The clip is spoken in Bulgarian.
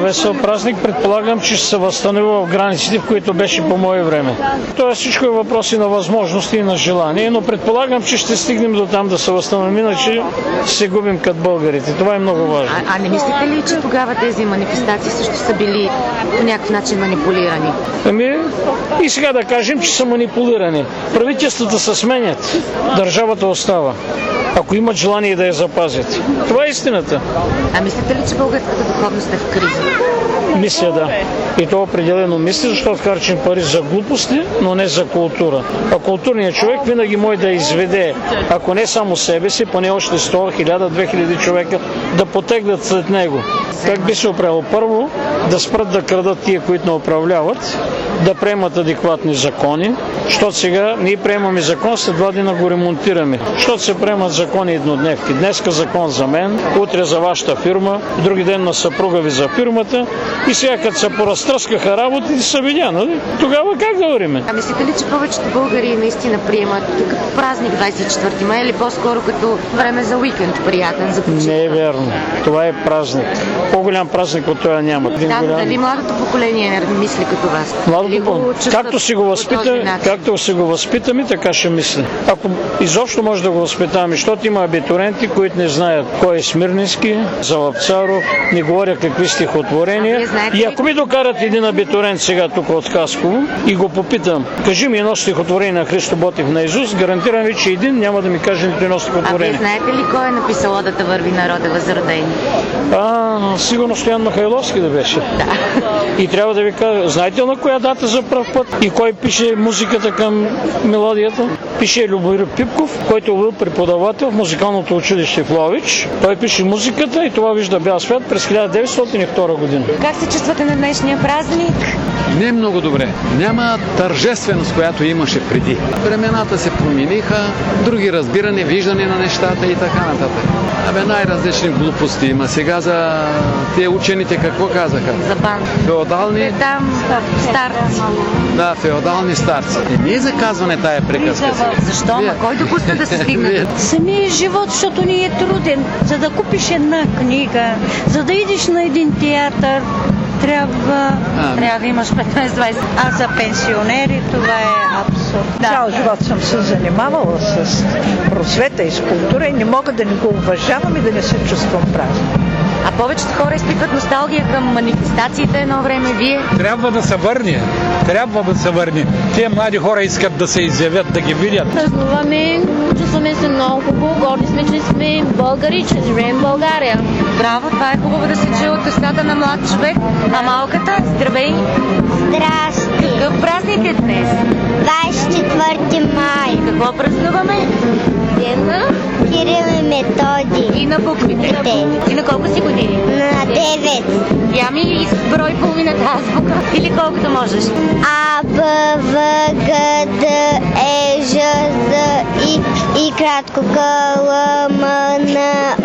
весел празник. Предполагам, че ще се възстанови в границите, в които беше по мое време. Тоест всичко е въпроси на възможности и на желание, но предполагам, че ще стигнем до там да се възстановим, иначе се губим като българите. Това е много важно. А не мислите ли, че тогава тези манифестации също са били по някакъв начин манипулирани? И сега да кажем, че са манипулирани. Правителствата се сменят, държавата остава, ако имат желание да я запазят. Това е истината. А мислите ли, че българската духовност е в криза? Мисля, да. И то определено мисля, защото харчим пари за глупости, но не за култура. А културният човек винаги може да изведе, ако не само себе си, поне още 100, 1000, 2000 човека да потеглят след него. Как би се оправило? Първо, да спрат да крадат тия, които не управляват, да приемат адекватни закони, защото сега ние приемаме закон, след 2 дни го ремонтираме. Защото се приемат закони еднодневки. Днеска закон за мен, утре за вашата фирма, други ден на съпруга ви за фирмата и сега като се поразтръскаха работите са видя, нали? Тогава как да вървим? А мислите ли, че повечето българи наистина приемат като празник 24 май или по-скоро като време за уикенд приятен, за почивка? Не е верно. Това е празник. По-голям празник от това няма. Дали младото поколение не мисли като вас? Както си го възпитаме, така ще мисля. Ако изобщо може да го възпитаваме, защото има абитуриенти, които не знаят кой е Смирненски, Залапцаров, не говорят какви стихотворения. И ако ми докарат един абитуриент сега тук от Хасково и го попитам, кажи ми едно стихотворение на Христо Ботев на Изус, гарантирам ви, че един няма да ми каже нито едно стихотворение. А вие знаете ли кой е написал Одата върви народа възродени? Сигурно Стоян Михайловски да беше. Да. И трябва да ви кажа, знаете ли на коя дата за пръв път и кой пише музиката към мелодията? Пише Любомир Пипков, който бил преподавател в музикалното училище в Лович. Той пише музиката и това вижда бял свят през 1902 година. Как се чувствате на днешния празник? Не много добре. Няма тържественост, която имаше преди. Времената се промениха, други разбиране, виждане на нещата и така нататък. Най-различни глупости има. Сега за те учените какво казаха? За бан. Феодални... старци. Да, феодални старци. Не е заказване тая приказка. Защо? Кой допуска да се стигне? Самият живот, защото ни е труден. За да купиш една книга, за да идиш на един театър, трябва да имаш 15-20. А за пенсионери това е абсурд. Цял живот съм се занимавала с просвета и с култура и не мога да не го уважавам и да не се чувствам празна. А повечето хора изпитват носталгия към манифестациите едно време. Вие? Трябва да се върне. Те млади хора искат да се изявят, да ги видят. Празнуваме, чувстваме се много хубаво, горди сме, че сме българи, че живеем в България. Браво, това е хубаво да се чуе от устата на млад човек. А малката? Здравей! Здрасти! Какъв празник е днес? 24 май. Какво празнуваме? Ден на Кирил и Методий. И на буквите. И на колко си години? На 9. Я ми изброй половината азбука. Или колкото можеш. А, Б, В, Г, Д, Е, Ж, З, И кратко К, Л, М, Н,